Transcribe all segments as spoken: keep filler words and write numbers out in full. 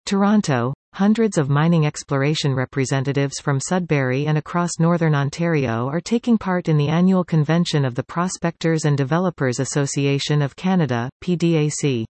Toronto, hundreds of mining exploration representatives from Sudbury and across Northern Ontario are taking part in the annual convention of the Prospectors and Developers Association of Canada, P D A C.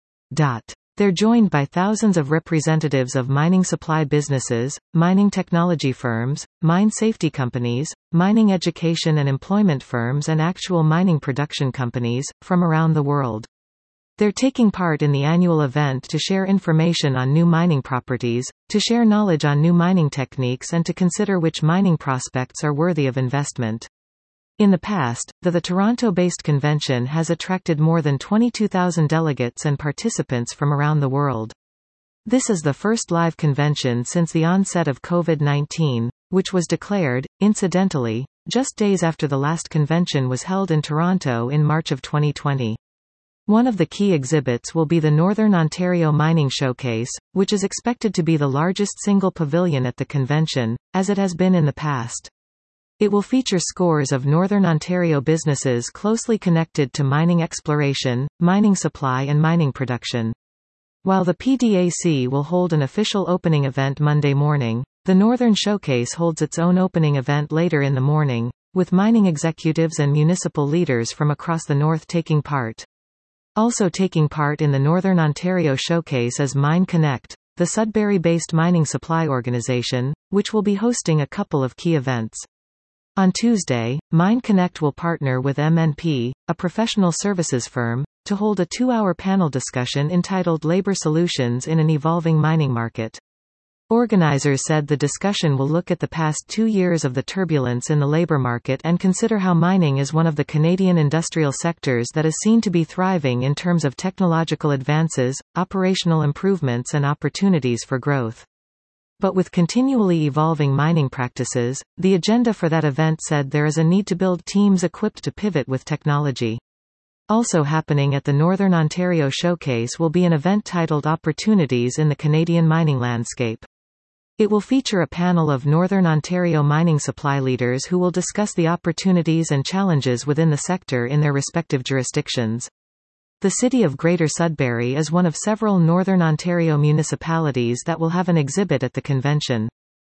They're joined by thousands of representatives of mining supply businesses, mining technology firms, mine safety companies, mining education and employment firms and actual mining production companies, from around the world. They're taking part in the annual event to share information on new mining properties, to share knowledge on new mining techniques and to consider which mining prospects are worthy of investment. In the past, the, the Toronto-based convention has attracted more than twenty-two thousand delegates and participants from around the world. This is the first live convention since the onset of COVID nineteen, which was declared, incidentally, just days after the last convention was held in Toronto in March of twenty twenty. One of the key exhibits will be the Northern Ontario Mining Showcase, which is expected to be the largest single pavilion at the convention, as it has been in the past. It will feature scores of Northern Ontario businesses closely connected to mining exploration, mining supply and mining production. While the P D A C will hold an official opening event Monday morning, the Northern Showcase holds its own opening event later in the morning, with mining executives and municipal leaders from across the north taking part. Also taking part in the Northern Ontario Showcase is Mine Connect, the Sudbury-based mining supply organization, which will be hosting a couple of key events. On Tuesday, Mine Connect will partner with M N P, a professional services firm, to hold a two-hour panel discussion entitled Labor Solutions in an Evolving Mining Market. Organizers said the discussion will look at the past two years of the turbulence in the labor market and consider how mining is one of the Canadian industrial sectors that is seen to be thriving in terms of technological advances, operational improvements and opportunities for growth. But with continually evolving mining practices, the agenda for that event said there is a need to build teams equipped to pivot with technology. Also happening at the Northern Ontario Showcase will be an event titled Opportunities in the Canadian Mining Landscape. It will feature a panel of Northern Ontario mining supply leaders who will discuss the opportunities and challenges within the sector in their respective jurisdictions. The city of Greater Sudbury is one of several Northern Ontario municipalities that will have an exhibit at the convention.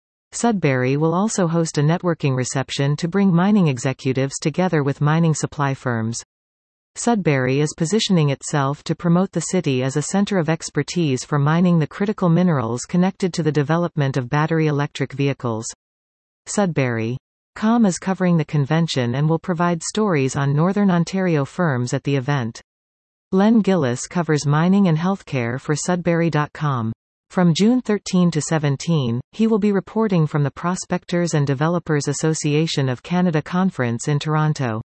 Sudbury will also host a networking reception to bring mining executives together with mining supply firms. Sudbury is positioning itself to promote the city as a center of expertise for mining the critical minerals connected to the development of battery electric vehicles. Sudbury dot com is covering the convention and will provide stories on Northern Ontario firms at the event. Len Gillis covers mining and healthcare for Sudbury dot com. From June thirteenth to seventeenth, he will be reporting from the Prospectors and Developers Association of Canada conference in Toronto.